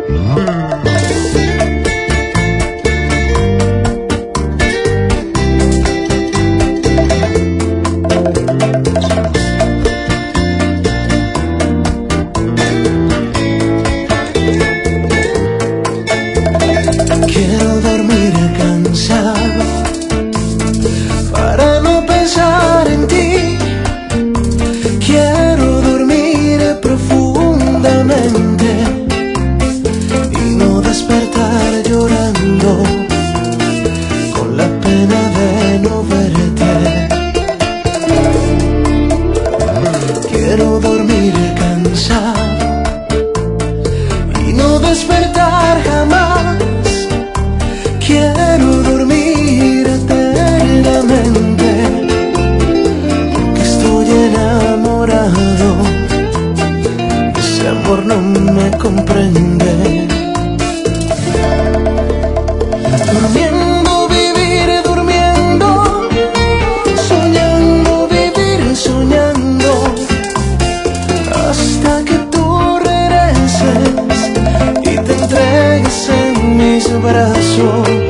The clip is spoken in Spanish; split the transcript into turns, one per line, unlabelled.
Quiero dormir cansado para no pensar en ti. Quiero dormir profundamente y no despertar llorando con la pena de no verte. Quiero dormir cansado y no despertar jamás. Quiero dormir eternamente porque estoy enamorado. Ese amor no me comprende. Durmiendo, vivir durmiendo, soñando, vivir soñando, hasta que tú regreses y te entregues en mis brazos.